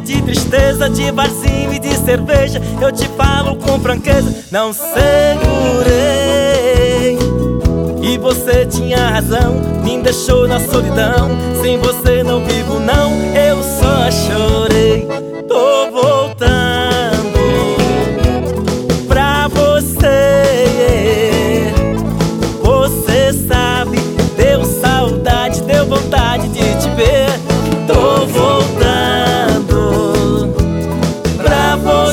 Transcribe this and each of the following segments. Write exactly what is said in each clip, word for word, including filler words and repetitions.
de tristeza, de barzinho e de cerveja. Eu te falo com franqueza, não segurei. E você tinha razão, me deixou na solidão. Sem você não vivo não, eu só chorei. Tô voltando pra você. Você sabe, deu saudade, deu vontade de te ver. Tô voltando pra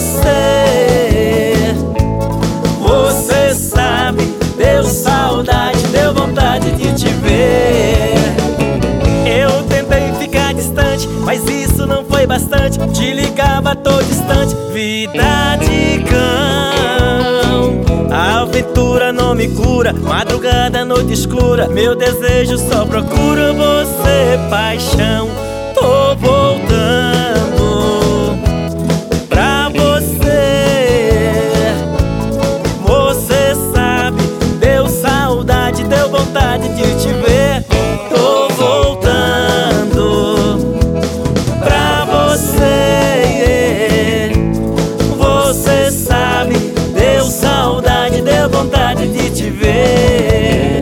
você. Você sabe, deu saudade, deu vontade de te ver. Eu tentei ficar distante, mas isso não foi bastante. Te ligava, tô distante, vida de cão. A aventura não me cura, madrugada, noite escura. Meu desejo só procura você, paixão. Tô voltando pra você. Você sabe, deu saudade, deu vontade de te ver. Tô voltando pra você. Você sabe, deu saudade, deu vontade de te ver.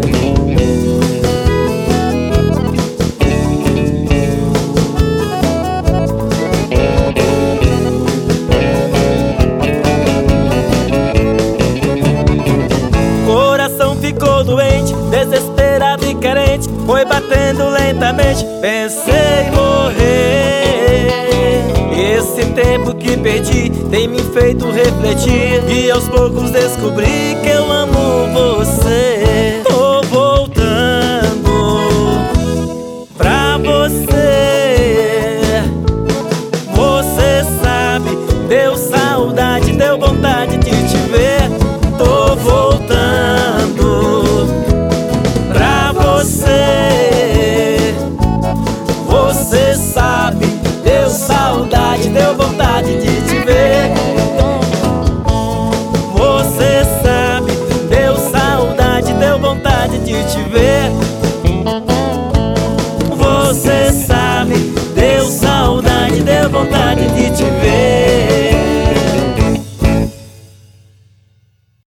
Coração ficou doente, desesperado e carente, foi batendo lentamente, pensei em morrer. Esse tempo que perdi tem me feito refletir, e aos poucos descobri que eu amo você. Tô voltando pra você. Você sabe, deu saudade, deu vontade de te ver. Tô voltando pra você. Você sabe, deu saudade, deu vontade de te ver. Você sabe, deu saudade, deu vontade de te ver. Você sabe.